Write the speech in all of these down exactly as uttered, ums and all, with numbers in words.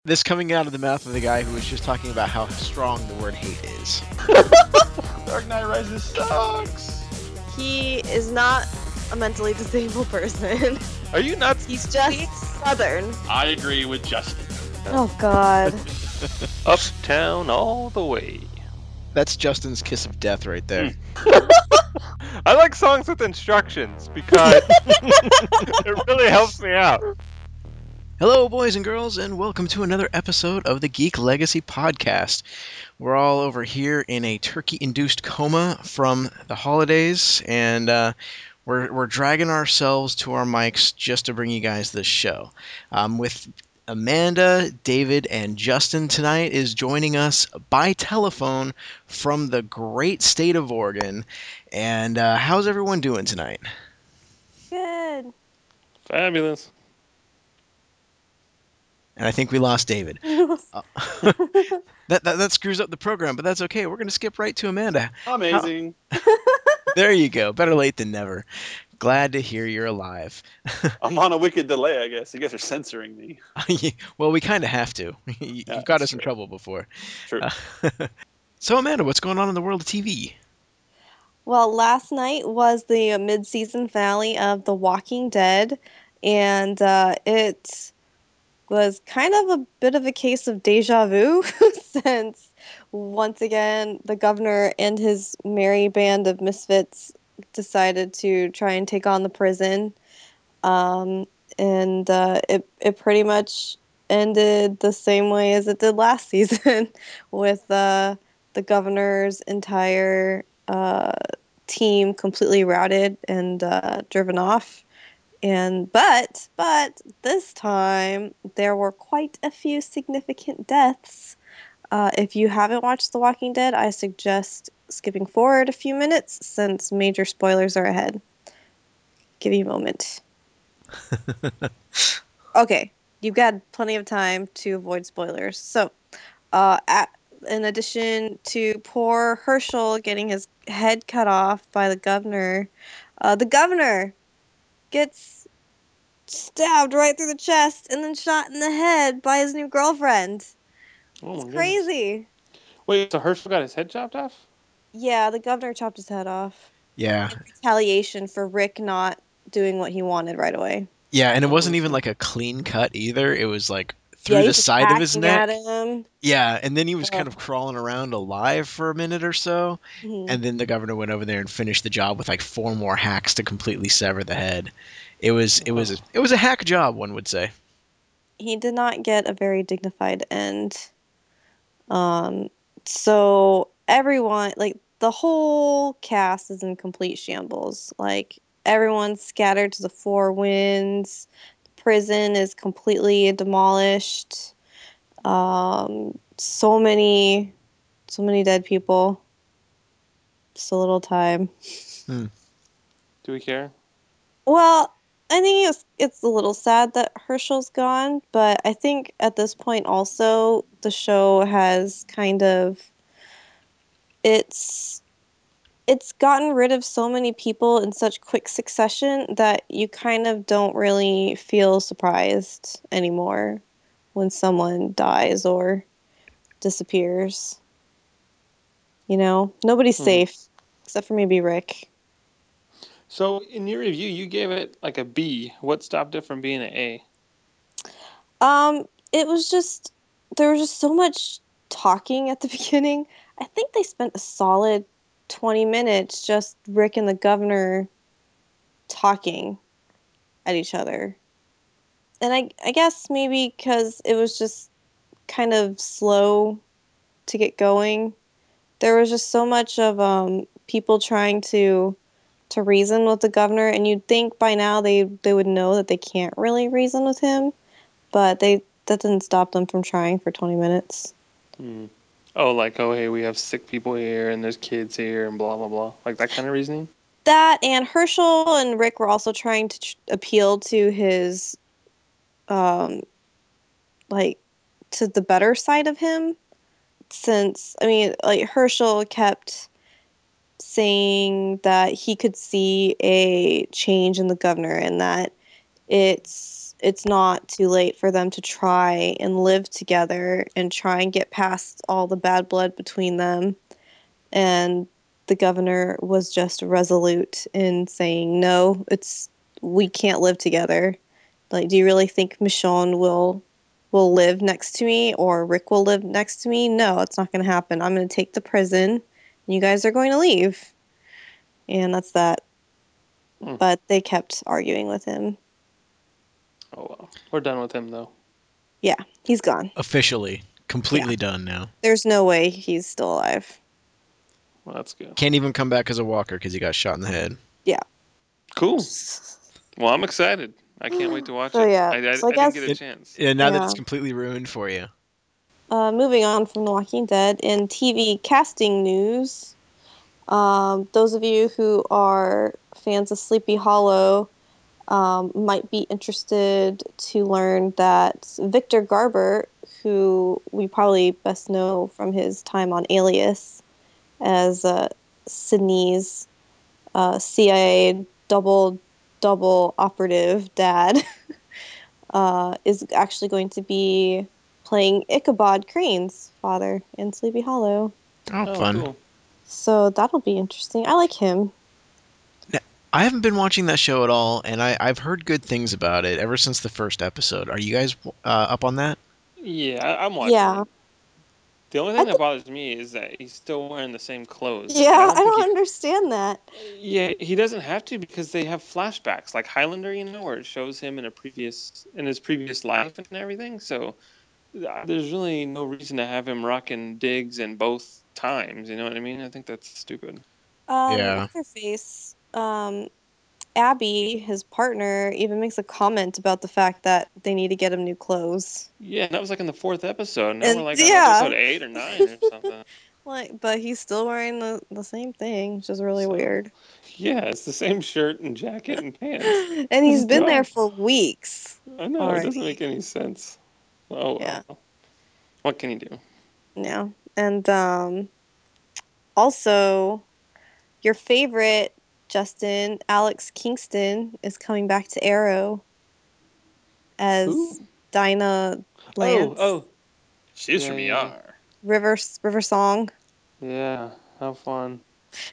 This coming out of the mouth of the guy who was just talking about how strong the word hate is. Dark Knight Rises sucks. He is not a mentally disabled person. Are you nuts? He's just Southern. I agree with Justin. Oh, God. Uptown all the way. That's Justin's kiss of death right there. I like songs with instructions because it really helps me out. Hello, boys and girls, and welcome to another episode of the Geek Legacy Podcast. We're all over here in a turkey-induced coma from the holidays, and uh, we're we're dragging ourselves to our mics just to bring you guys this show. Um, with Amanda, David, and Justin tonight is joining us by telephone from the great state of Oregon. And uh, how's everyone doing tonight? Good. Fabulous. And I think we lost David. Uh, that, that that screws up the program, but that's okay. We're going to skip right to Amanda. Amazing. How... There you go. Better late than never. Glad to hear you're alive. I'm on a wicked delay, I guess. You guys are censoring me. Well, we kind of have to. You've Yeah, got us in true. trouble before. True. Uh, so, Amanda, what's going on in the world of T V? Well, last night was the mid-season finale of The Walking Dead, and uh, it was kind of a bit of a case of deja vu, since once again the governor and his merry band of misfits decided to try and take on the prison, um, and uh, it it pretty much ended the same way as it did last season, with uh, the governor's entire uh, team completely routed and uh, driven off. And but but this time there were quite a few significant deaths. Uh, if you haven't watched The Walking Dead, I suggest skipping forward a few minutes since major spoilers are ahead. Give you a moment. Okay, you've got plenty of time to avoid spoilers. So, uh, at, in addition to poor Herschel getting his head cut off by the governor, uh, the governor gets stabbed right through the chest and then shot in the head by his new girlfriend. Oh It's my crazy. goodness. Wait, so Herschel got his head chopped off? Yeah, the governor chopped his head off Yeah. in retaliation for Rick not doing what he wanted right away. Yeah, and it Oh, wasn't even so- like a clean cut either. It was like through Yeah, the he's just side of his hacking neck. at him. Yeah, and then he was kind Ugh. of crawling around alive for a minute or so. Mhm. And then the governor went over there and finished the job with like four more hacks to completely sever the head. It was it was it was a hack job, one would say. He did not get a very dignified end. Um, so everyone, like the whole cast, is in complete shambles. Like everyone's scattered to the four winds. The prison is completely demolished. Um, so many, so many dead people. So little time. Do we care? Well, I think it's it's a little sad that Herschel's gone, but I think at this point also the show has kind of it's it's gotten rid of so many people in such quick succession that you kind of don't really feel surprised anymore when someone dies or disappears. You know, nobody's Hmm. safe except for maybe Rick. So in your review, you gave it like a B. What stopped it from being an A? Um, it was just there was just so much talking at the beginning. I think they spent a solid twenty minutes just Rick and the governor talking at each other. And I I guess maybe because it was just kind of slow to get going. There was just so much of um people trying to to reason with the governor, and you'd think by now they they would know that they can't really reason with him, but they that didn't stop them from trying for twenty minutes. Hmm. Oh, like, oh, hey, we have sick people here and there's kids here and blah, blah, blah. Like that kind of reasoning? That and Herschel and Rick were also trying to tr- appeal to his um like to the better side of him, since I mean like Herschel kept saying that he could see a change in the governor and that it's it's not too late for them to try and live together and try and get past all the bad blood between them. And the governor was just resolute in saying, no, it's we can't live together. Like, do you really think Michonne will will live next to me or Rick will live next to me? No, it's not going to happen. I'm going to take the prison and you guys are going to leave. And that's that. Hmm. But they kept arguing with him. Oh well, we're done with him though. Yeah, he's gone. Officially, completely done now. There's no way he's still alive. Well, that's good. Can't even come back as a walker because he got shot in the head. Cool. Well, I'm excited. I can't wait to watch So, it. yeah, I, I, so I I didn't get a guess- chance. Yeah, now that it's Yeah. completely ruined for you. Uh, moving on from The Walking Dead, in T V casting news, um, those of you who are fans of Sleepy Hollow um, might be interested to learn that Victor Garber, who we probably best know from his time on Alias as uh, Sydney's uh, C I A double double operative dad, uh, is actually going to be playing Ichabod Crane's father in Sleepy Hollow. Oh, Oh, fun. cool. So that'll be interesting. I like him. I haven't been watching that show at all, and I, I've heard good things about it ever since the first episode. Are you guys uh, up on that? Yeah, I, I'm watching Yeah. it. The only I thing thi- that bothers me is that he's still wearing the same clothes. Yeah, And I I don't don't, think he, understand that. yeah, he doesn't have to because they have flashbacks like Highlander, you know, where it shows him in a previous in his previous life and everything. So uh, there's really no reason to have him rocking digs in both times. You know what I mean? I think that's stupid. Um, Yeah. what's her face? Um, Abby, his partner, even makes a comment about the fact that they need to get him new clothes. Yeah, and that was like in the fourth episode. Now And- we're like on yeah. episode eight or nine or something. Like, but he's still wearing the, the same thing, which is really So- weird. Yeah, it's the same shirt and jacket and pants. And he's Just been there dumb. for weeks. I know, it doesn't already. make any sense. Oh, Yeah. well. What can you do? Yeah. And um also your favorite, Justin, Alex Kingston, is coming back to Arrow as Who? Dinah Lance. Oh, oh. She's Yeah, from yeah, E R. River River Song. Yeah, how fun.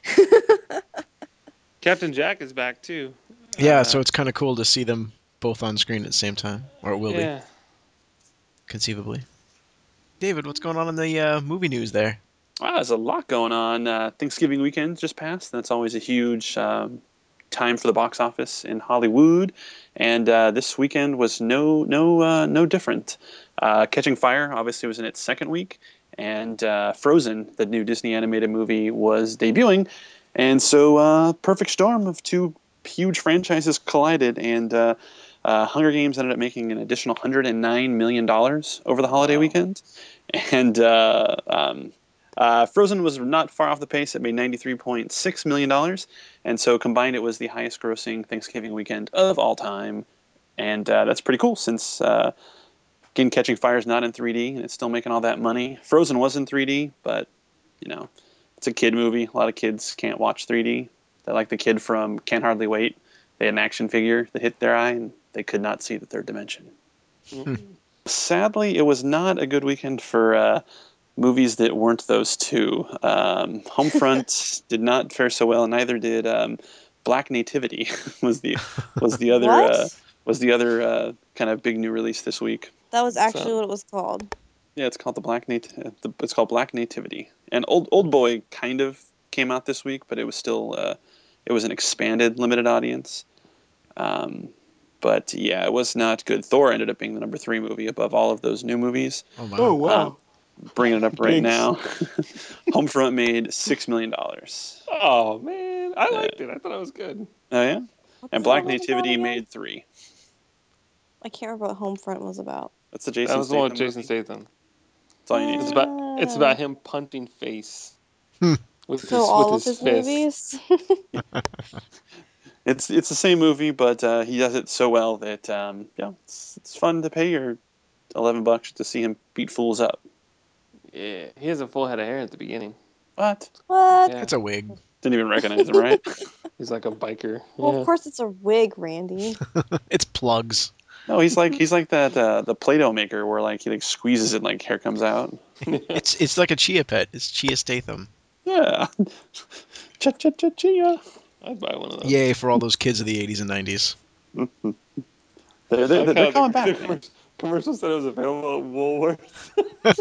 Captain Jack is back too. Yeah, Uh, so it's kind of cool to see them both on screen at the same time. Or it will be, yeah. conceivably. David, what's going on in the uh, movie news there? Wow, there's a lot going on. Uh, Thanksgiving weekend just passed. That's always a huge um, time for the box office in Hollywood, and uh, this weekend was no no uh, no different. Uh, Catching Fire obviously was in its second week, and uh, Frozen, the new Disney animated movie, was debuting, and so uh, perfect storm of two huge franchises collided, and uh, uh, Hunger Games ended up making an additional one hundred nine million dollars over the holiday Wow. weekend, and uh, um, uh, Frozen was not far off the pace. It made ninety-three point six million dollars, and so combined, it was the highest grossing Thanksgiving weekend of all time. And uh, that's pretty cool since, uh, again, Catching Fire is not in three D and it's still making all that money. Frozen was in three D, but, you know, it's a kid movie. A lot of kids can't watch three D. They're like the kid from Can't Hardly Wait. They had an action figure that hit their eye and they could not see the third dimension. Mm. Sadly, it was not a good weekend for uh, movies that weren't those two. Um, Homefront did not fare so well, and neither did um, Black Nativity. was the was the other What? uh, was the other uh, kind of big new release this week. That was actually So- what it was called. Yeah, it's called the Black Nat- uh, the, It's called Black Nativity. And Old Old Boy kind of came out this week, but it was still uh, it was an expanded limited audience. Um, but yeah, it was not good. Thor ended up being the number three movie above all of those new movies. Oh, wow. Oh, wow. Um, bringing it up right Thanks. now. Homefront made six million dollars. Oh, man. I Yeah. liked it. I thought it was good. Oh yeah, What's and that Black one about Nativity again? made three. I can't remember what Homefront was about. That's the Jason That was the one with Statham Jason movie. Statham. That's all you need It's to know. about it's about him punting face Hmm. with So his all with of his, his fist. movies. It's it's the same movie, but uh, he does it so well that um, yeah, it's, it's fun to pay your eleven bucks to see him beat fools up. Yeah, he has a full head of hair at the beginning. What? What? Yeah, It's a wig. Didn't even recognize him, right? he's like a biker. Well, Yeah. of course it's a wig, Randy. It's plugs. No, he's like he's like that uh, the Play-Doh maker where like he like squeezes it and like hair comes out. It's it's like a Chia Pet. It's Chia Statham. Yeah. Cha cha cha chia. I'd buy one of those. Yay for all those kids of the eighties and nineties. They're I they're, like they're how coming the, back, the man. commer- commercial said it was available at Woolworths.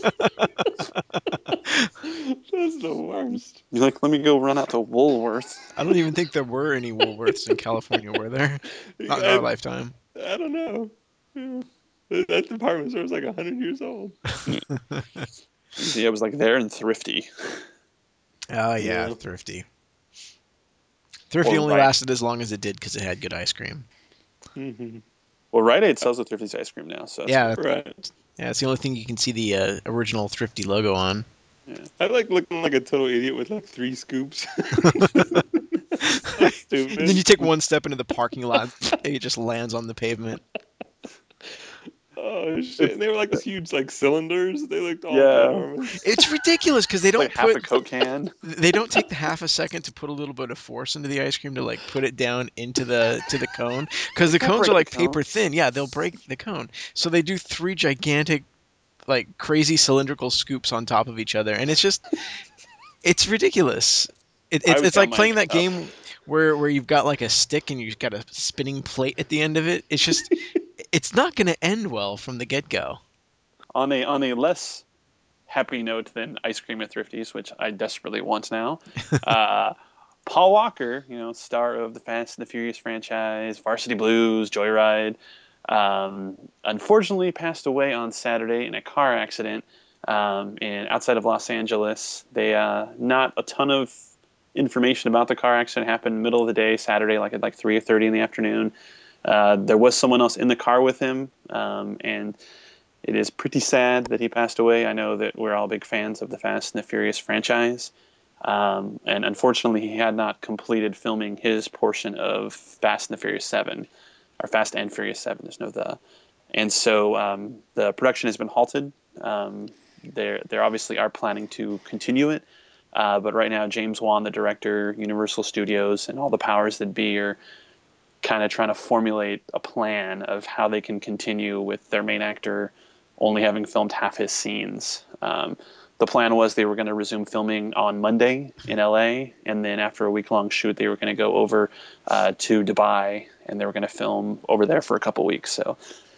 That's the worst. You're like, let me go run out to Woolworths. I don't even think there were any Woolworths in California, were there? Not in our I, lifetime. I don't know. Yeah. That department store is like a hundred years old. Yeah, it was like there and Thrifty. Oh, yeah, Yeah. Thrifty. Thrifty Or only right. lasted as long as it did because it had good ice cream. Mm-hmm. Well, Rite Aid sells the Thrifty's ice cream now, so that's Yeah, good. Right. yeah, it's the only thing you can see the uh, original Thrifty logo on. I like looking like a total idiot with like three scoops. So stupid. And then you take one step into the parking lot, it just lands on the pavement. Oh shit! And they were like these huge like cylinders. They looked all Yeah. enormous. It's ridiculous because they don't Like half put a Coke can. they don't take the half a second to put a little bit of force into the ice cream to like put it down into the to the cone because the They'll cones break are like the cone. paper thin. Yeah, they'll break the cone. So they do three gigantic, like crazy cylindrical scoops on top of each other, and it's just it's ridiculous. It, I it's would it's like count mine playing that up. game where where you've got like a stick and you've got a spinning plate at the end of it. It's just it's not going to end well from the get go. On a on a less happy note than ice cream at Thrifty's, which I desperately want now. Uh, Paul Walker, you know, star of the Fast and the Furious franchise, Varsity Blues, Joyride, um, unfortunately passed away on Saturday in a car accident um, in outside of Los Angeles. They uh, not a ton of information about the car accident. Happened middle of the day Saturday, like at like three thirty in the afternoon. Uh, there was someone else in the car with him, um, and it is pretty sad that he passed away. I know that we're all big fans of the Fast and the Furious franchise. Um, and unfortunately, he had not completed filming his portion of Fast and the Furious seven, or Fast and Furious seven, there's no the. And so um, the production has been halted. Um, they're, they obviously are planning to continue it. Uh, but right now, James Wan, the director, Universal Studios, and all the powers that be are kind of trying to formulate a plan of how they can continue with their main actor only having filmed half his scenes. Um, the plan was they were going to resume filming on Monday in L A, and then after a week-long shoot, they were going to go over uh, to Dubai, and they were going to film over there for a couple weeks. So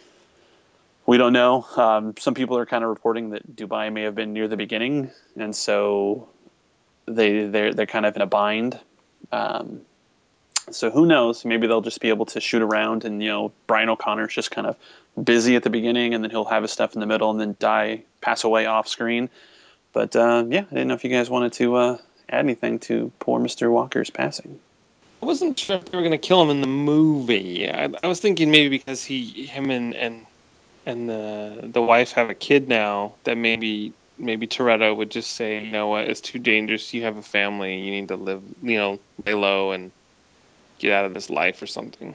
we don't know. Um, some people are kind of reporting that Dubai may have been near the beginning, and so they they're they're kind of in a bind. Um, So who knows? Maybe they'll just be able to shoot around, and you know, Brian O'Connor's just kind of busy at the beginning, and then he'll have his stuff in the middle, and then die, pass away off screen. But uh, yeah, I didn't know if you guys wanted to uh, add anything to poor Mister Walker's passing. I wasn't sure if they were gonna kill him in the movie. I, I was thinking maybe because he, him, and and and the the wife have a kid now, that maybe maybe Toretto would just say, you know what, it's too dangerous. You have a family. You need to live, you know, lay low and get out of this life or something.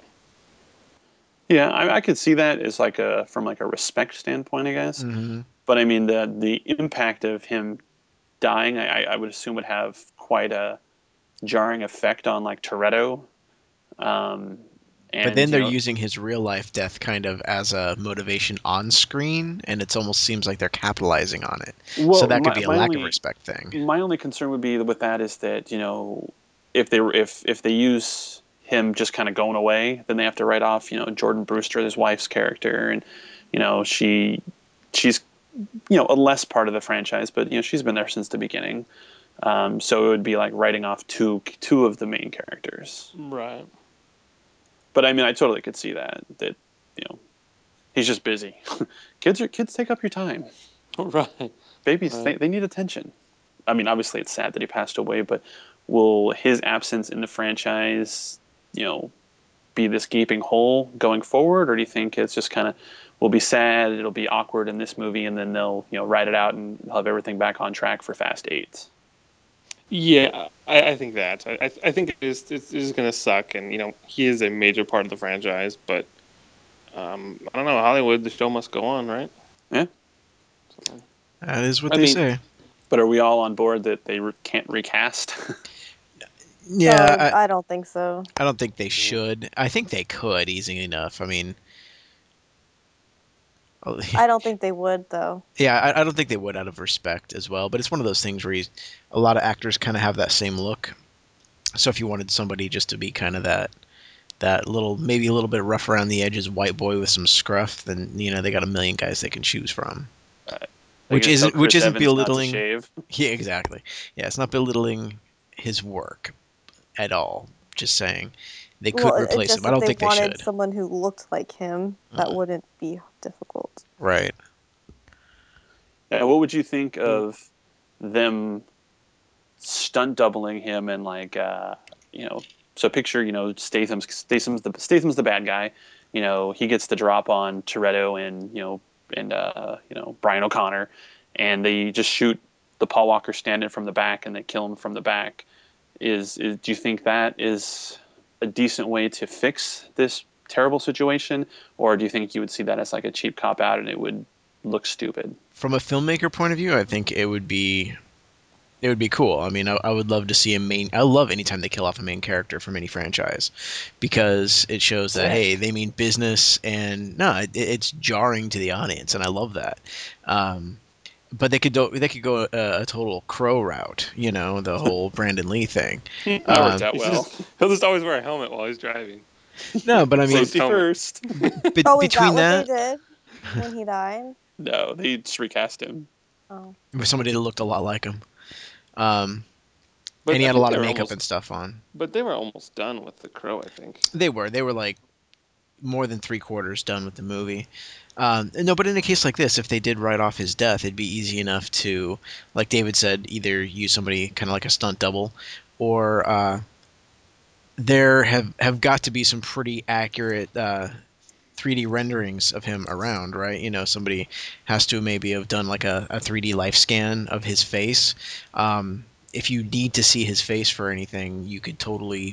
Yeah, I, I could see that as like a from like a respect standpoint, I guess. Mm-hmm. But I mean, the the impact of him dying, I, I would assume would have quite a jarring effect on like Toretto. Um, and, But then you they're know, using his real life death kind of as a motivation on screen, and it almost seems like they're capitalizing on it. well, So that could my, be a my lack only, of respect thing. My only concern would be with that is that, you know, if they were if if they use him just kind of going away, then they have to write off, you know, Jordan Brewster, his wife's character, and you know, she she's you know a less part of the franchise, but you know, she's been there since the beginning. Um, so it would be like writing off two two of the main characters. Right. But I mean, I totally could see that that you know he's just busy. kids are kids take up your time. Right. Babies, Right. they, they need attention. I mean, obviously it's sad that he passed away, but will his absence in the franchise, you know, be this gaping hole going forward, or do you think it's just kind of will be sad, it'll be awkward in this movie, and then they'll you know write it out and have everything back on track for Fast Eight? Yeah, I, I think that. I, I think it is, it is going to suck, and you know he is a major part of the franchise. But um, I don't know, Hollywood, the show must go on, right? Yeah, So, That is what I they mean, say. but are we all on board that they re- can't recast? Yeah, Oh, I, I don't think so. I don't think they should. I think they could easily enough. I mean, I don't think they would though. Yeah, I, I don't think they would out of respect as well. But it's one of those things where you, a lot of actors kind of have that same look. So if you wanted somebody just to be kind of that that little, maybe a little bit rough around the edges white boy with some scruff, then you know they got a million guys they can choose from. Right. They Which just tell isn't which Chris isn't Evans not to belittling. shave. Yeah, exactly. Yeah, it's not belittling his work at all. Just saying they Well, could it, it replace just him. I if don't they think they wanted should. someone who looked like him, that Uh, wouldn't be difficult. right. Yeah, what would you think of them stunt doubling him and like uh, you know? So picture you know Statham's Statham's the Statham's the bad guy. You know he gets the drop on Toretto and you know and uh, you know Brian O'Connor, and they just shoot the Paul Walker stand-in from the back and they kill him from the back. Is, is do you think that is a decent way to fix this terrible situation, or do you think you would see that as like a cheap cop out and it would look stupid? From a filmmaker point of view, I think it would be it would be cool. I mean, I, I would love to see a main. I love anytime they kill off a main character from any franchise, because it shows that hey, they mean business, and no, it, it's jarring to the audience, and I love that. Um, but they could do, they could go a, a total Crow route, you know, the whole Brandon Lee thing. That worked Um, out He's well. just, he'll just always wear a helmet while he's driving. no, but I mean, Safety helmet. first. be, Oh, is that between what they that, did when he died? No, they just recast him. Oh, with somebody that looked a lot like him, um, and But he I had a think lot they of were makeup almost, and stuff on. but they were almost done with the Crow. I think. They were, they were like more than three quarters done with the movie. Um, no, but in a case like this, if they did write off his death, it'd be easy enough to, like David said, either use somebody kind of like a stunt double, or uh, there have have got to be some pretty accurate uh, three D renderings of him around, right? You know, somebody has to maybe have done like a, a three D life scan of his face. Um, if you need to see his face for anything, you could totally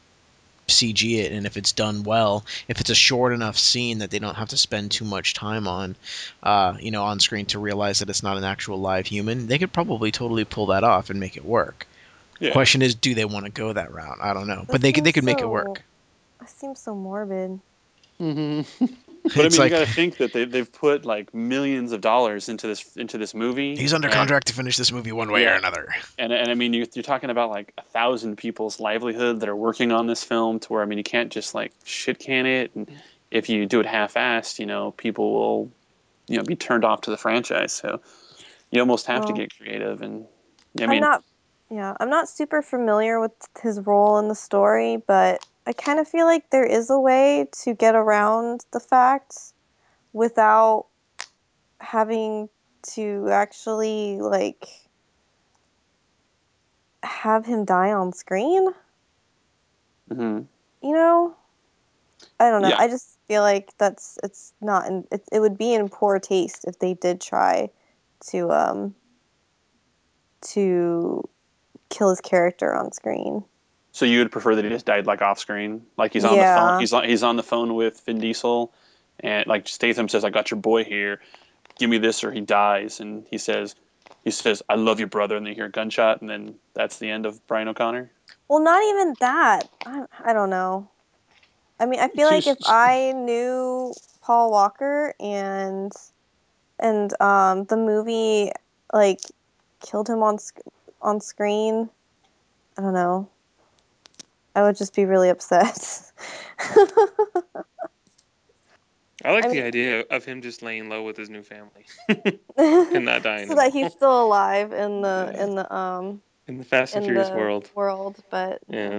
C G it, and if it's done well, if it's a short enough scene that they don't have to spend too much time on, uh, you know, on screen to realize that it's not an actual live human, they could probably totally pull that off and make it work. Yeah. Question is, do they want to go that route? I don't know, that but they could they seems could make it so- work. It seems so morbid. Mm-hmm. But I It's mean, like you got to think that they they've put like millions of dollars into this into this movie. he's under and, contract to finish this movie one way or Yeah. another. And and I mean, you, you're talking about like a thousand people's livelihood that are working on this film. To where I mean, you can't just like shit can it. And if you do it half-assed, you know, people will, you know, be turned off to the franchise. So you almost have to Well, get creative. And I I'm mean, not, yeah, I'm not super familiar with his role in the story, but I kind of feel like there is a way to get around the facts without having to actually like have him die on screen. mhm. You know, I don't know. Yeah. I just feel like that's it's not in it, it would be in poor taste if they did try to um to kill his character on screen. So you would prefer that he just died like off screen, like he's on the phone. Yeah. He's on he's on the phone with Vin Diesel, and like Statham says, "I got your boy here. Give me this, or he dies." And he says, "He says I love you, brother." And they hear a gunshot, and then that's the end of Brian O'Connor. Well, not even that. I, I don't know. I mean, I feel like if I knew Paul Walker and and um the movie like killed him on sc- on screen, I don't know. I would just be really upset. I like I the mean, idea of him just laying low with his new family so and not dying at that all. he's still alive in the Yeah. in the um In the Fast and in Furious the world. world, but Yeah.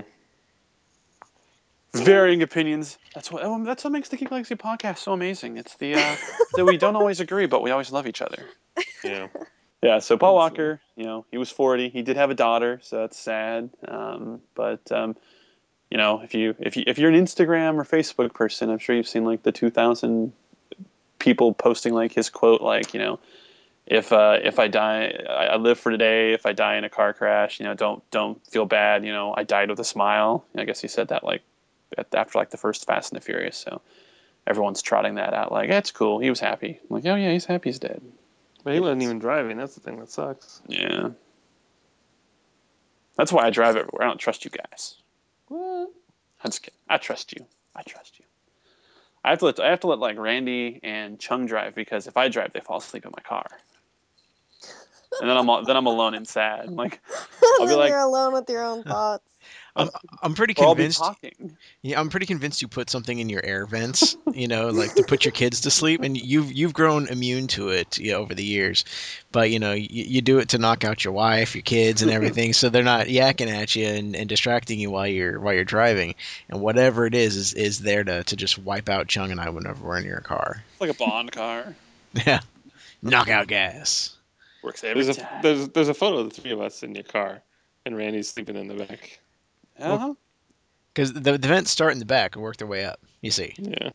Varying opinions. That's what um, that's what makes the Geek Legacy podcast so amazing. It's the uh, that we don't always agree, but we always love each other. Yeah. Yeah. So Paul That's, uh, Walker, you know, he was forty. He did have a daughter, so that's sad. Um, but um, you know, if you if you if you're an Instagram or Facebook person, I'm sure you've seen like the two thousand people posting like his quote, like you know, if uh, if I die, I, I live for today. If I die in a car crash, you know, don't don't feel bad. You know, I died with a smile. I guess he said that like at, after like the first Fast and the Furious. So everyone's trotting that out, like that's cool. He was happy. I'm like, oh yeah, he's happy. He's dead. But he wasn't even driving. That's the thing that sucks. Yeah. That's why I drive everywhere. I don't trust you guys. What? I'm just kidding. I trust you. I trust you. I have to let I have to let like Randy and Chung drive because if I drive, they fall asleep in my car, and then I'm al- then I'm alone and sad. Like I'll be Then like, you're alone with your own thoughts. I'm I'm pretty or I'll be convinced. talking. Yeah, I'm pretty convinced you put something in your air vents, you know, like to put your kids to sleep, and you've you've grown immune to it, you know, over the years. But you know, you, you do it to knock out your wife, your kids, and everything, so they're not yakking at you and, and distracting you while you're while you're driving. And whatever it is, is is there to, to just wipe out Chung and I whenever we're in your car. It's like a Bond car. Yeah, knockout gas. Works every There's a time. there's there's a photo of the three of us in your car, and Randy's sleeping in the back. Uh-huh. Because the, the vents start in the back and work their way up. You see. Yeah.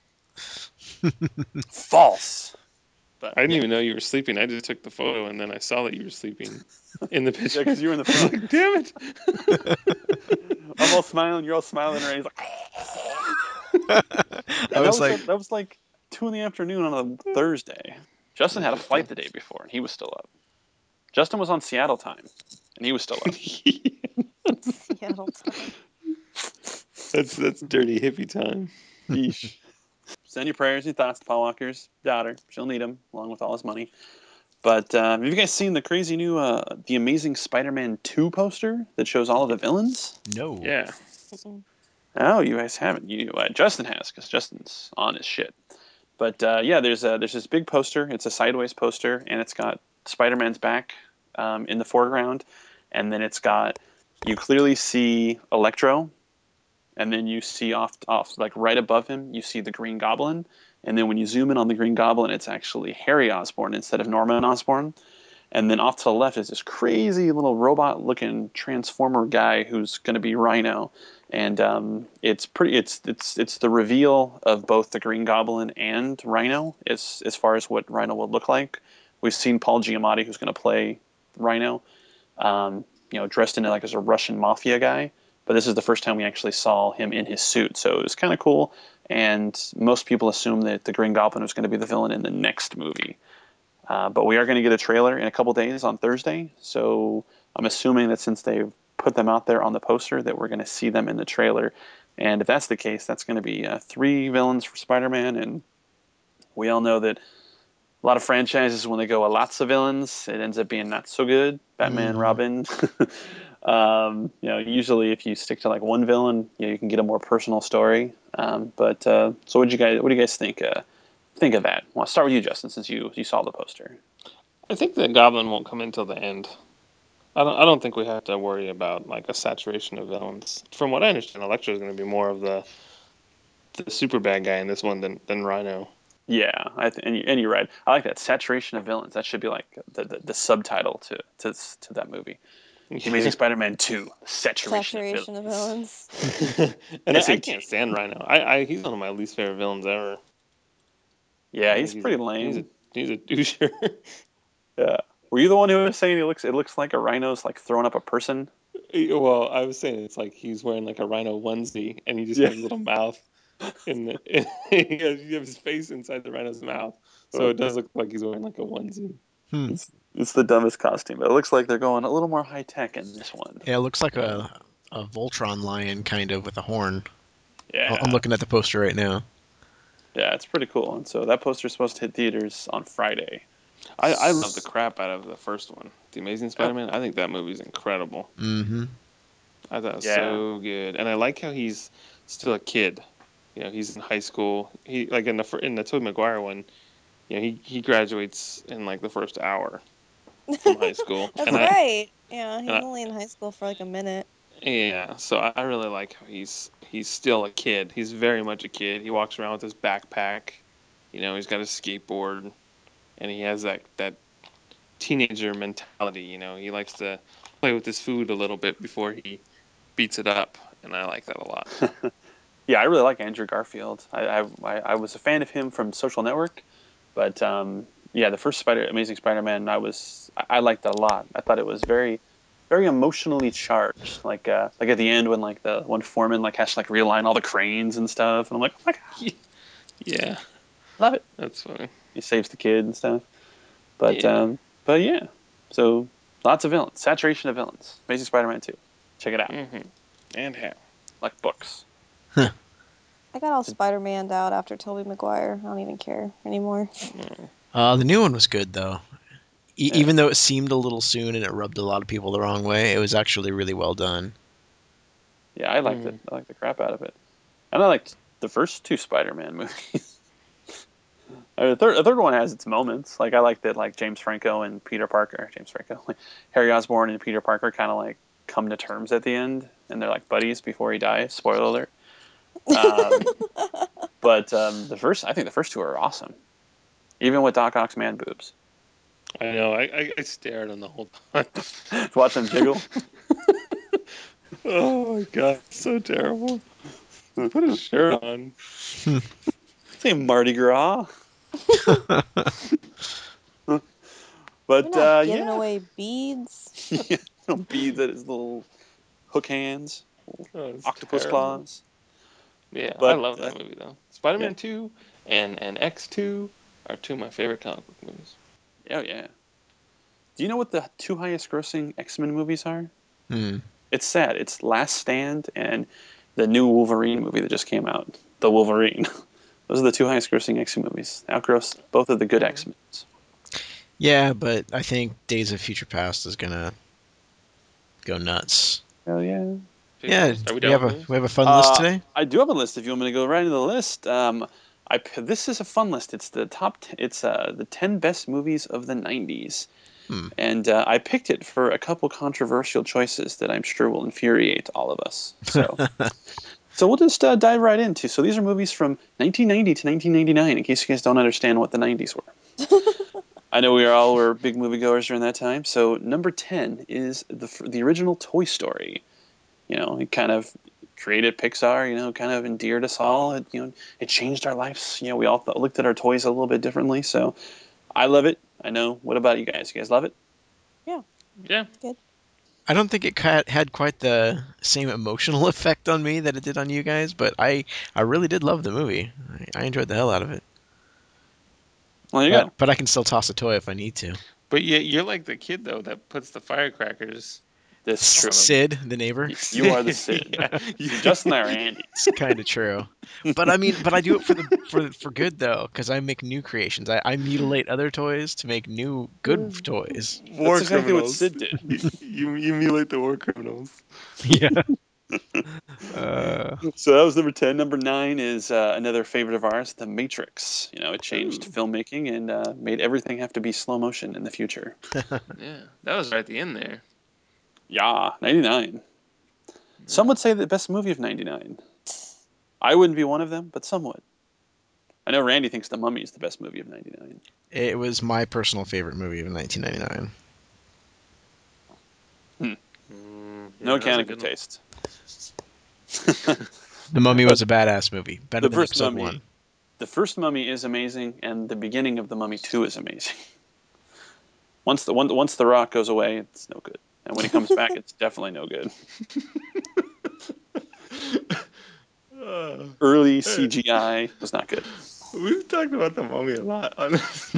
False. But I didn't yeah. even know you were sleeping. I just took the photo and then I saw that you were sleeping in the picture. Yeah, 'cause you were in the I was front. like, damn it. I'm all smiling, you're all smiling, and Randy's like. I And was that was like, that was like two in the afternoon on a Thursday. Justin had a flight the day before, and he was still up. Justin was on Seattle time, and he was still up. Seattle time. That's that's dirty hippie time. Yeesh. Send your prayers and thoughts to Paul Walker's daughter. She'll need them, along with all his money. But uh, have you guys seen the crazy new uh, The Amazing Spider-Man two poster that shows all of the villains? no. Yeah. Oh, you guys haven't. You uh, Justin has, because Justin's on his shit. But uh, yeah, there's a, there's this big poster. It's a sideways poster, and it's got Spider-Man's back um, in the foreground, and then it's got you clearly see Electro, and then you see off off like right above him, you see the Green Goblin, and then when you zoom in on the Green Goblin, it's actually Harry Osborn instead of Norman Osborn. And then off to the left is this crazy little robot-looking transformer guy who's going to be Rhino, and um, it's pretty. It's it's it's the reveal of both the Green Goblin and Rhino as as far as what Rhino will look like. We've seen Paul Giamatti, who's going to play Rhino, um, you know, dressed in like as a Russian mafia guy. But this is the first time we actually saw him in his suit, so it was kind of cool. And most people assume that the Green Goblin was going to be the villain in the next movie. Uh, but we are going to get a trailer in a couple days on Thursday, so I'm assuming that since they've put them out there on the poster, that we're going to see them in the trailer. And if that's the case, that's going to be uh, three villains for Spider-Man, and we all know that a lot of franchises, when they go a lots of villains, it ends up being not so good. Batman, Mhm. Robin. um, you know, usually if you stick to like one villain, you know, you can get a more personal story. Um, but uh, so, what you guys? What do you guys think? Uh, think of that? Well, I'll start with you, Justin, since you you saw the poster. I think the Goblin won't come in till the end. I don't. I don't think we have to worry about like a saturation of villains. From what I understand, Electro is going to be more of the the super bad guy in this one than than Rhino. Yeah, I th- and, you, and you're right. I like that saturation of villains. That should be like the, the, the subtitle to, to to that movie. The Amazing Spider-Man two, Saturation, Saturation of of Villains. villains. And I, S A I T. can't stand Rhino. I, I he's one of my least favorite villains ever. Yeah, I he's think pretty a, lame. He's a he's a doucher. Yeah. Were you the one who was saying it looks it looks like a rhino's like throwing up a person? Well, I was saying it's like he's wearing like a Rhino onesie, and he just Yeah. has a little mouth in the. In, he has, you have his face inside the Rhino's mouth, so it does look like he's wearing like a onesie. Hmm. It's it's the dumbest costume, but it looks like they're going a little more high tech in this one. Yeah, it looks like a a Voltron lion kind of with a horn. Yeah. I'm looking at the poster right now. Yeah, it's pretty cool. And so that poster's supposed to hit theaters on Friday. I, I love the crap out of the first one, The Amazing Spider-Man. I think that movie's incredible. Mm-hmm. I thought it was Yeah. so good, and I like how he's still a kid. You know, he's in high school. He like in the fir- in the Tobey Maguire one. You know, he, he graduates in like the first hour from high school. That's and I, right. Yeah, he's I- only in high school for like a minute. Yeah, so I I really like how he's he's still a kid. He's very much a kid. He walks around with his backpack. You know, he's got his skateboard, and he has that that teenager mentality. You know, he likes to play with his food a little bit before he beats it up, and I like that a lot. Yeah, I really like Andrew Garfield. I I, I was a fan of him from Social Network, but um, yeah, the first Spider Amazing Spider-Man, I was I, I liked that a lot. I thought it was very very emotionally charged. Like uh, like at the end when like the when Foreman like has to like realign all the cranes and stuff, and I'm like, oh my god, Yeah, love it. that's funny. He saves the kid and stuff. But Yeah. um, but yeah, so lots of villains, saturation of villains. Amazing Spider-Man two, check it out. hmm And how? Like books. I got all Spider-Man'd out after Tobey Maguire. I don't even care anymore. Uh, the new one was good though. E- Yeah. Even though it seemed a little soon and it rubbed a lot of people the wrong way, it was actually really well done. Yeah, I liked Mhm. it. I liked the crap out of it. And I liked the first two Spider-Man movies. I mean, the third, the third one has its moments. Like I like that, like James Franco and Peter Parker, James Franco, like Harry Osborn and Peter Parker, kind of like come to terms at the end, and they're like buddies before he dies. Spoiler alert. Um, but um, the first, I think the first two are awesome, even with Doc Ock's man boobs. I know. I, I, I stared on the whole time. Watch them jiggle. Oh my god, so terrible. Put a shirt on. Say Mardi Gras. You're But not uh, giving yeah, away beads. yeah, little beads at his little hook hands, Oh, it's octopus terrible. claws. Yeah, I But love uh, that movie though. Spider-Man yeah. two and and X two are two of my favorite comic book movies. Oh yeah. Do you know what the two highest grossing X-Men movies are? Hmm. It's sad. It's Last Stand and the new Wolverine movie that just came out. The Wolverine. Those are the two highest grossing X-Men movies. Outgrossed both of the good X-Men. Yeah, but I think Days of Future Past is gonna go nuts. Hell yeah. Yeah, Are we we done have with a movies? we have a fun list Uh, today. I do have a list if you want me to go right into the list. Um, I p- this is a fun list. It's the top. T- it's uh, the ten best movies of the nineties, Hmm. and uh, I picked it for a couple controversial choices that I'm sure will infuriate all of us. So, so we'll just uh, dive right into. So these are movies from nineteen ninety to nineteen ninety-nine. In case you guys don't understand what the nineties were. I know we all were big moviegoers during that time. So number ten is the the original Toy Story. You know, it kind of created Pixar. You know, kind of endeared us all. It, you know, it changed our lives. You know, we all th- looked at our toys a little bit differently. So I love it. I know. What about you guys? You guys love it? Yeah. Good. I don't think it ca- had quite the same emotional effect on me that it did on you guys, but I I really did love the movie. I, I enjoyed the hell out of it. Well, there you But go. but I can still toss a toy if I need to. But yeah, you're like the kid though that puts the firecrackers. This is true. Sid, the neighbor. Y- You are the Sid. Yeah. See, Justin and I are Andy. It's kind of true. But I mean, but I do it for the for for good though, because I make new creations. I, I mutilate other toys to make new good toys. War That's exactly what criminals. Sid did. You, you you emulate the war criminals. Yeah. Uh, So that was number ten. Number nine is uh, another favorite of ours, The Matrix. You know, it changed Ooh. filmmaking and uh, made everything have to be slow motion in the future. Yeah, that was right at the end there. Yeah, ninety-nine. Some would say the best movie of ninety-nine. I wouldn't be one of them, but some would. I know Randy thinks The Mummy is the best movie of ninety-nine. it was my personal favorite movie of nineteen ninety-nine. Mm, No yeah, that's a accounting for good one. taste. The Mummy was a badass movie, better The than first Episode Mummy, One. the first Mummy is amazing, and the beginning of The Mummy Two is amazing. Once the one, once the Rock goes away, it's no good, and when he comes back, it's definitely no good. Uh, Early C G I was not good. we've talked about the mummy a lot on this.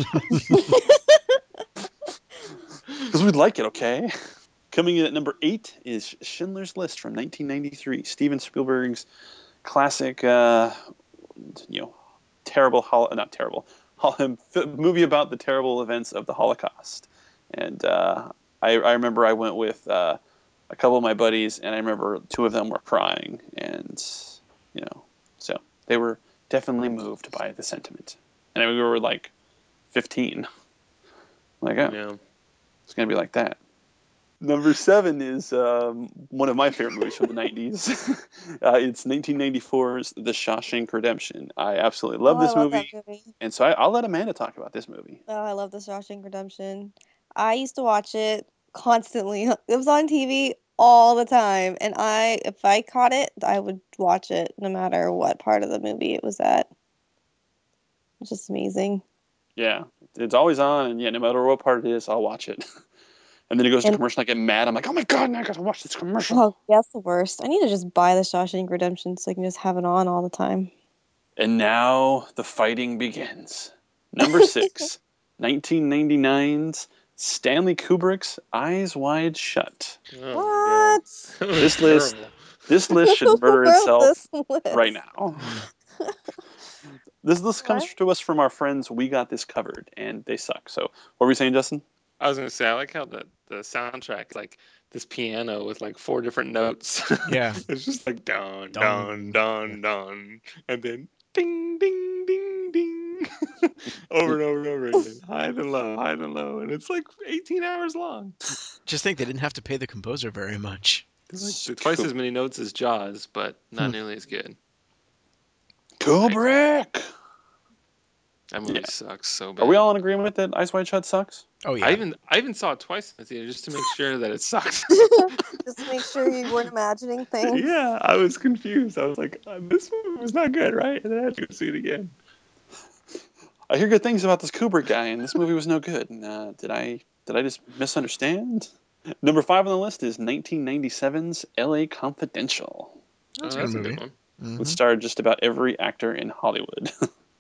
Because we like it, okay? Coming in at number eight is Schindler's List from nineteen ninety-three. Steven Spielberg's classic, uh, you know, terrible, hol- not terrible, hol- movie about the terrible events of the Holocaust. And uh, I, I remember I went with uh, a couple of my buddies, and I remember two of them were crying. And, you know, so they were definitely moved by the sentiment. And we were like fifteen. Like, oh, Yeah. it's going to be like that. Number seven is um, one of my favorite movies from the nineties. uh, it's nineteen ninety-four's The Shawshank Redemption. I absolutely love oh, this I love movie. that movie. And so I, I'll let Amanda talk about this movie. Oh, I love The Shawshank Redemption. I used to watch it constantly. It was on T V all the time, and I, if I caught it, I would watch it no matter what part of the movie it was at. It's just amazing. Yeah, it's always on, and yeah, no matter what part it is, I'll watch it. And then it goes to And commercial, and I get mad. I'm like, oh my god, now I gotta watch this commercial. oh, that's the worst. I need to just buy The Shawshank Redemption so I can just have it on all the time. And now the fighting begins. Number six, nineteen ninety-nine's Stanley Kubrick's Eyes Wide Shut. Oh, What? God. That was This list- terrible. This list should Who murder wrote itself this list? right now. This this comes What? to us from our friends. We got this covered, and they suck. So, what were you saying, Justin? I was gonna say I like how the the soundtrack like this piano with like four different notes. Yeah. It's just like dun Dun. dun dun dun, and then ding ding ding ding, over and over and over again, high and low, high and low, and it's like eighteen hours long. Just think they didn't have to pay the composer very much. It's like twice as many notes as Jaws, but not Hmm. nearly as good. Kubrick. That movie Yeah. sucks so bad. Are we all in agreement that Ice White Shut sucks? Oh yeah. I even I even saw it twice in the theater just to make sure that it sucks. Just to make sure you weren't imagining things. Yeah, I was confused. I was like, uh, this movie was not good, right? And then I had to go see it again. I hear good things about this Kubrick guy, and this movie was no good. And, uh, did I did I just misunderstand? Number five on the list is nineteen ninety-seven's L A Confidential, That's Oh, a good that's a movie. good one. Mhm. which starred just about every actor in Hollywood.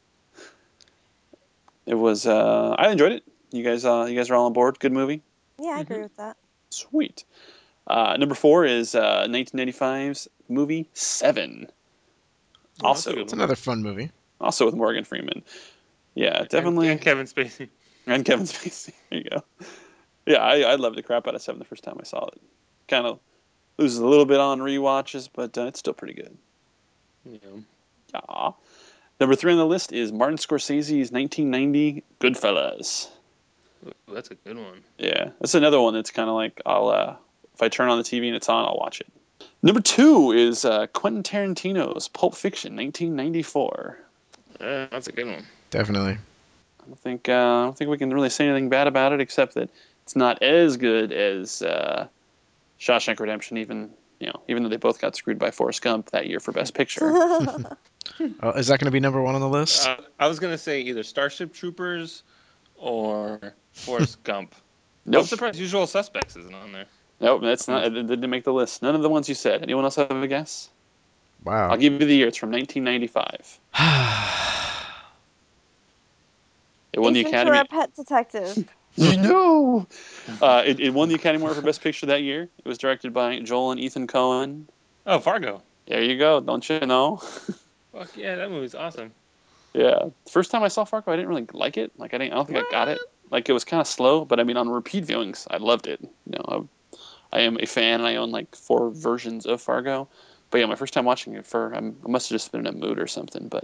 It was uh, I enjoyed it. You guys, uh, you guys are all on board. Good movie. Yeah, I Mhm. agree with that. Sweet. Uh, number four is uh, nineteen ninety-five's movie Seven, Oh, that's Also- a good It's one. another fun movie. also with Morgan Freeman. Yeah, And- definitely. And, Kevin Spacey. And Kevin Spacey. There you go. Yeah, I, I loved the crap out of Seven the first time I saw it. Kind of loses a little bit on rewatches, but uh, it's still pretty good. Yeah. Yeah. Number three on the list is Martin Scorsese's nineteen ninety Goodfellas. Ooh, that's a good one. Yeah, that's another one that's kind of like I'll uh, if I turn on the T V and it's on, I'll watch it. Number two is uh, Quentin Tarantino's Pulp Fiction, nineteen ninety-four. Uh, that's a good one. Definitely. I don't think uh, I don't think we can really say anything bad about it, except that it's not as good as uh, Shawshank Redemption. Even you know, even though they both got screwed by Forrest Gump that year for Best Picture. Oh, is that going to be number one on the list? Uh, I was gonna say either Starship Troopers or Forrest Gump. Nope, I'm surprised Usual Suspects isn't on there. nope, that's not. It didn't make the list. None of the ones you said. Anyone else have a guess? Wow. I'll give you the year. It's from nineteen ninety-five. It won the Ace Academy. Ventura, Pet Detective. You know. Uh, it, it won the Academy Award for Best Picture that year. It was directed by Joel and Ethan Coen. Oh, Fargo. There you go. Don't you know? Fuck yeah, that movie's awesome. Yeah. The first time I saw Fargo, I didn't really like it. Like I didn't. I don't think I got it. Like it was kind of slow, but I mean, on repeat viewings, I loved it. You know, I, I am a fan, and I own like four versions of Fargo. But yeah, my first time watching it, for I'm, I must have just been in a mood or something. But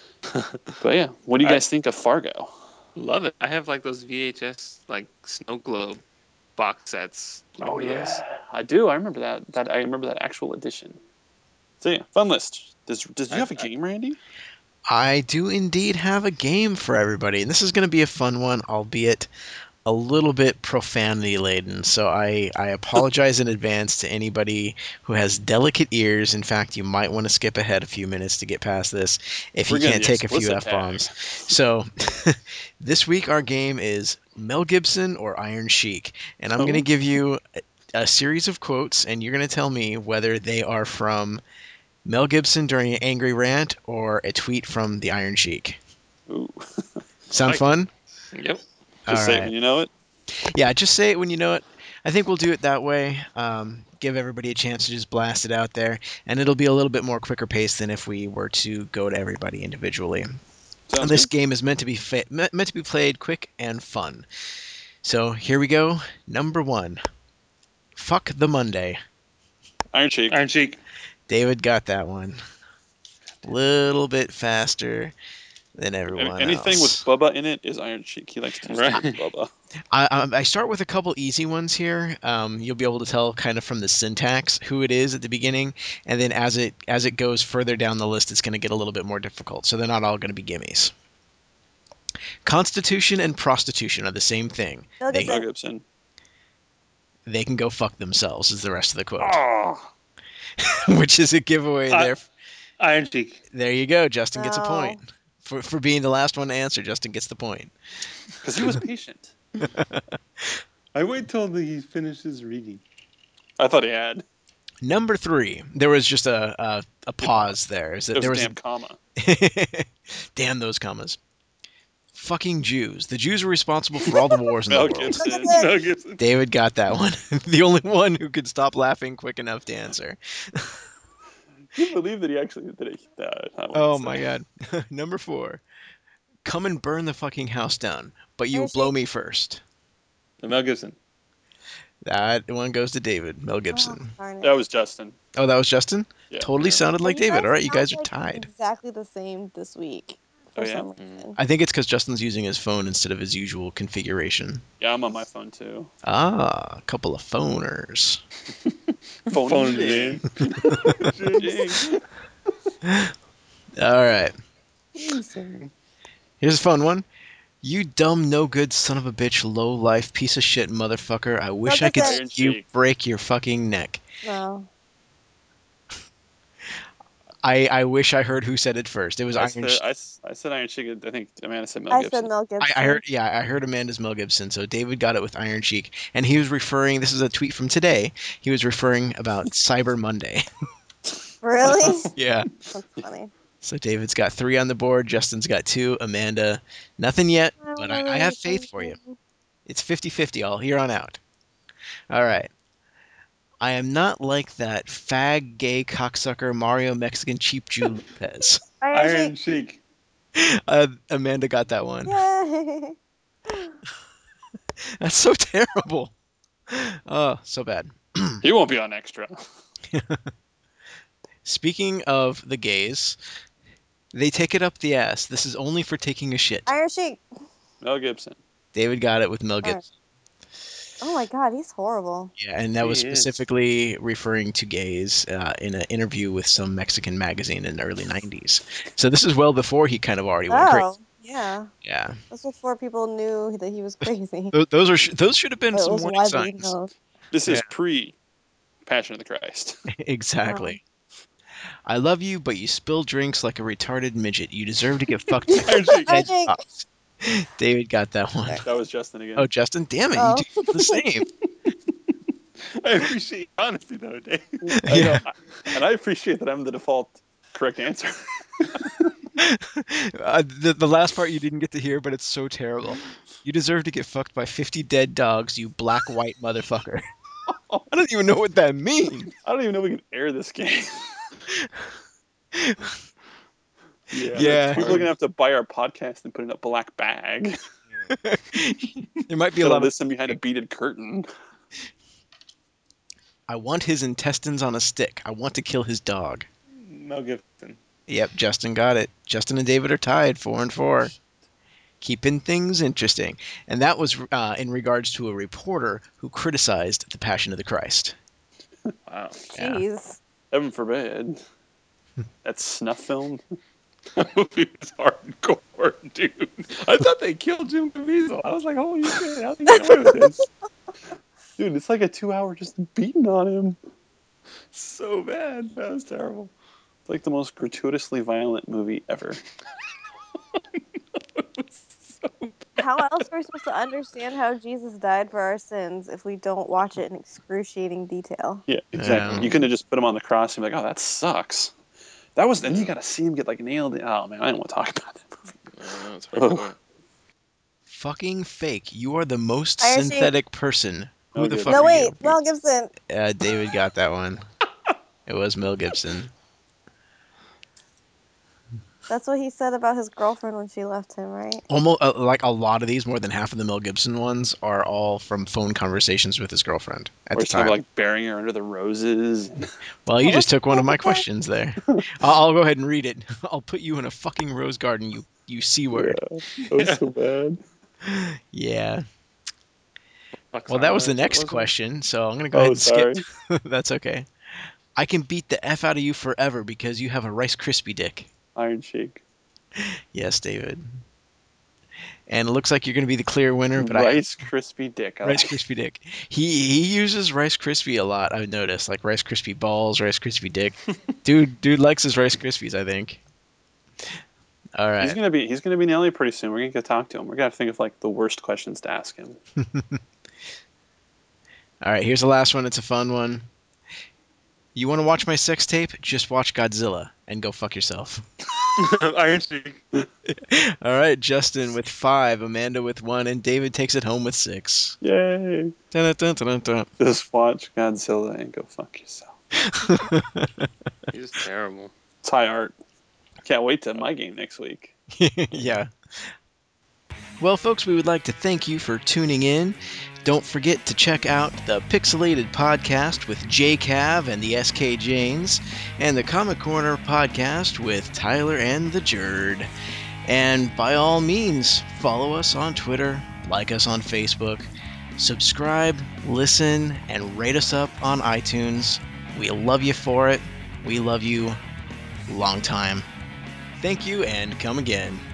but yeah, what do you I- guys think of Fargo? Love it. I have like those V H S like snow globe box sets. Oh Remember those? yeah, I do. I remember that. That I remember that actual edition. So yeah, fun list. Does does you I- have a I- game, Randy? I do indeed have a game for everybody, and this is going to be a fun one, albeit a little bit profanity laden. So I, I apologize in advance to anybody who has delicate ears. In fact, you might want to skip ahead a few minutes to get past this if We're you getting can't the take a few explicit F tag. bombs. So this week our game is Mel Gibson or Iron Sheik, and I'm Oh. going to give you a, a series of quotes, and you're going to tell me whether they are from Mel Gibson during an angry rant or a tweet from the Iron Sheik. Ooh. Sound Like- fun? Yep. Just All say it right. when you know it. Yeah, just say it when you know it. I think we'll do it that way. Um, give everybody a chance to just blast it out there, and it'll be a little bit more quicker pace than if we were to go to everybody individually. Sounds This good. game is meant to be fa- me- meant to be played quick and fun. So here we go. Number one. Fuck the Monday. Iron Sheik. Iron Sheik. David got that one. Little bit faster than everyone Anything else. with Bubba in it is Iron Sheik. He likes to use Right. the word Bubba. I, I I start with a couple easy ones here. Um, you'll be able to tell kind of from the syntax who it is at the beginning, and then as it as it goes further down the list, it's going to get a little bit more difficult. So they're not all going to be gimmies. Constitution and prostitution are the same thing. Mel They Mel Gibson. Gibson. they can go fuck themselves is the rest of the quote, Oh, which is a giveaway I- there. Iron Sheik. There you go. Justin gets a No. point for for being the last one to answer. Justin gets the point. because he was patient. I wait till he finishes reading. I thought he had. Number three. There was just a a, a pause there. Is that It was there a was damn comma. Damn those commas. Fucking Jews. The Jews were responsible for all the wars in the Mel world. Gibson. Mel Gibson. David got that one. The only one who could stop laughing quick enough to answer. Can you believe that he actually did it? Uh, I won't Oh say. my god. Number four. Come and burn the fucking house down, but you'll Iron blow Sheik. me first. Mel Gibson. That one goes to David, Mel Oh, Gibson. darn it. That was Justin. Oh, that was Justin? Yeah. Totally Yeah. sounded like Well, you David. guys All right, you sound guys are like tied. exactly the same this week for Oh, yeah? some Mm. reason. I think it's because Justin's using his phone instead of his usual configuration. Yeah, I'm on my phone too. Ah, a couple of phoners. Phone, Phone it it in. All right. in. Here's a fun one. You dumb, no good son of a bitch, low life piece of shit motherfucker. I wish I could Iron see you Sheik. break your fucking neck. No. I, I wish I heard who said it first. It was I Iron said, Sh- I, s- I said Iron Sheik. I think Amanda said Mel I Gibson. said Mel Gibson. I, I heard yeah, I heard Amanda's Mel Gibson, so David got it with Iron Sheik. And he was referring this is a tweet from today. He was referring about Cyber Monday. Really? Yeah. That's funny. So David's got three on the board, Justin's got two, Amanda, nothing yet, I but wanna I, I have really faith for you. think- It's fifty-fifty all here on out. All right. I am not like that fag gay cocksucker Mario Mexican cheap Jew Lopez. Iron Iron Sheik. Sheik. Uh, Amanda got that one. Yay! That's so terrible. Oh, so bad. He won't be on extra. Speaking of the gays, they take it up the ass. This is only for taking a shit. Iron Sheik. Mel Gibson. David got it with Mel All right. Gibson. Oh my god, he's horrible. Yeah, and that was He is. specifically referring to gays uh, in an interview with some Mexican magazine in the early nineties. So this is well before he kind of already went Oh, crazy. yeah. Yeah, That's before people knew that he was crazy. Tho- those are sh- those should have been But it some was warning widely signs. known. This is Yeah. pre Passion of the Christ. Exactly. I love you, but you spill drinks like a retarded midget. You deserve to get fucked. Iron Sheik. Iron Sheik. David got that one. That was Justin again. Oh, Justin, damn it, Oh. you do the same. I appreciate honesty though, Dave. I Yeah. know, I- and I appreciate that I'm the default correct answer. uh, the, the last part you didn't get to hear, but it's so terrible. You deserve to get fucked by fifty dead dogs, you black white motherfucker. I don't even know what that means. I don't even know if we can air this game. Yeah. Yeah. People are gonna have to buy our podcast and put in a black bag. There might be a Gotta lot of. listen behind a beaded curtain. I want his intestines on a stick. I want to kill his dog. Mel Gibson. Yep, Justin got it. Justin and David are tied, four and four. Keeping things interesting. And that was uh, in regards to a reporter who criticized The Passion of the Christ. Wow. Yeah. Jeez. Heaven forbid. That snuff film. That movie was hardcore, dude. I thought they killed Jim Caviezel. I was like, holy shit, how did they get away with this? Dude, it's like a two hour just beating on him. So bad. That was terrible. It's like the most gratuitously violent movie ever. It was so bad. How else are we supposed to understand how Jesus died for our sins if we don't watch it in excruciating detail? Yeah, exactly. Yeah. You couldn't have just put him on the cross and be like, oh, that sucks. That was, then you got to see him get like nailed. Oh man, I don't want to talk about that movie. Uh, that's Oh. hardcore. Fucking fake. You are the most I see. synthetic person. Who Mel the Gibson. fuck No, are wait, you? Mel Gibson. Uh, David got that one. It was Mel Gibson. That's what he said about his girlfriend when she left him, right? Almost uh, like a lot of these, more than half of the Mel Gibson ones are all from phone conversations with his girlfriend at Or the he's talking time. about, like burying her under the roses. Well, you What just was took one of that my again? questions there. I'll, I'll go ahead and read it. I'll put you in a fucking rose garden, you you c word. Yeah, that was so bad. Yeah. Fuck Well, that was the silence, next wasn't it? question, so I'm gonna go ahead Oh, and sorry. skip. That's okay. I can beat the f out of you forever because you have a Rice Krispie dick. Iron Sheik. Yes, David. And it looks like you're gonna be the clear winner, but Rice Krispie Dick. I I Rice like. Krispie dick. He he uses Rice Krispie a lot. I've noticed, like Rice Krispie balls, Rice Krispie dick. dude, dude likes his Rice Krispies. I think. All right. He's gonna be he's gonna be nailing it pretty soon. We're gonna get to talk to him. We're gonna have to think of like the worst questions to ask him. All right, here's the last one. It's a fun one. You want to watch my sex tape? Just watch Godzilla and go fuck yourself. Iron Sheik. All right, Justin with five, Amanda with one, and David takes it home with six. Yay! Dun, dun, dun, dun, dun. Just watch Godzilla and go fuck yourself. He's terrible. It's high art. Can't wait to my game next week. Yeah. Well, folks, we would like to thank you for tuning in. Don't forget to check out the Pixelated Podcast with J Cav and the S K Janes, and the Comic Corner Podcast with Tyler and the Jerd. And by all means, follow us on Twitter, like us on Facebook, subscribe, listen, and rate us up on iTunes. We love you for it. We love you long time. Thank you, and come again.